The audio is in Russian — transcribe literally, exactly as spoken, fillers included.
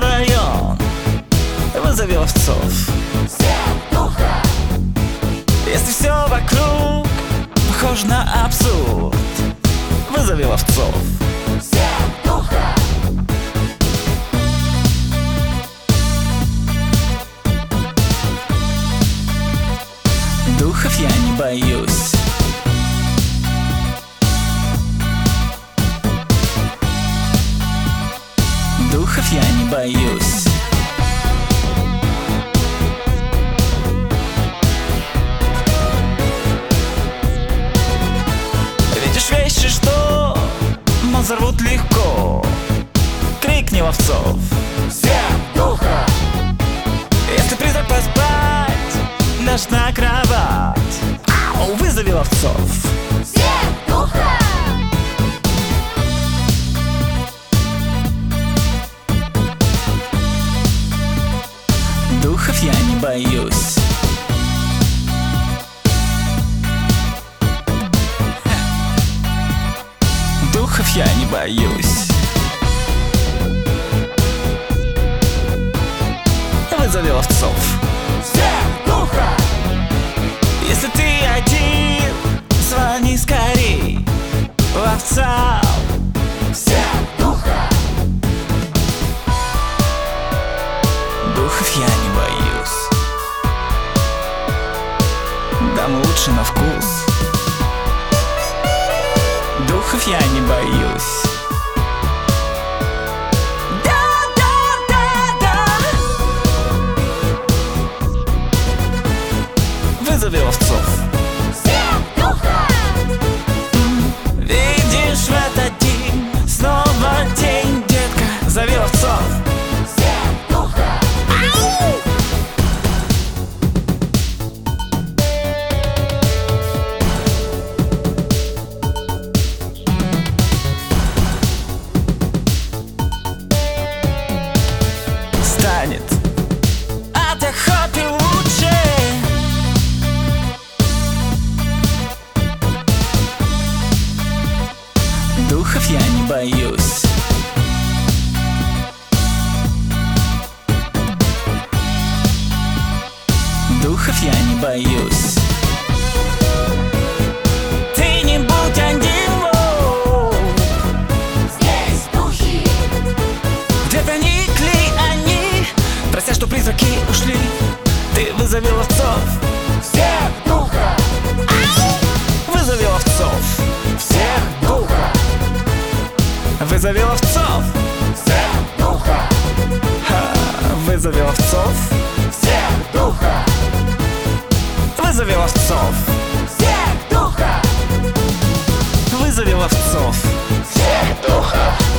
район, вызови ловцов. Если все вокруг похоже на абсурд, вызови ловцов. Духов я не боюсь. Духов я не боюсь. Видишь вещи, что взорвут легко, крикни ловцов. Всех духа! Если призрак поспать, ляжь на кровать, ау, вызови ловцов. Всех духа! Духов я не боюсь. Духов я не боюсь. Вызови ловцов. Всех духа! Если ты один, звони скорей ловцам. Всех духа! Духов я не боюсь. Дам лучше на вкус. Духов я не боюсь. Вызови ловцов. Всех духа! Видишь, в этот день снова день, детка, зови ловцов. Всех духа! Станет от охоты лучше. Духов я не боюсь. Духов я не боюсь. Ты не будь один, воу. Здесь духи! Где проникли они, прося, что призраки ушли. Ты вызови ловцов. Всех духа! Вызови ловцов. Всех духа! Вызови ловцов. Всех духа! Ха, вызови ловцов. Всех духа! Вызови ловцов. Всех духа! Вызови ловцов. Всех духа!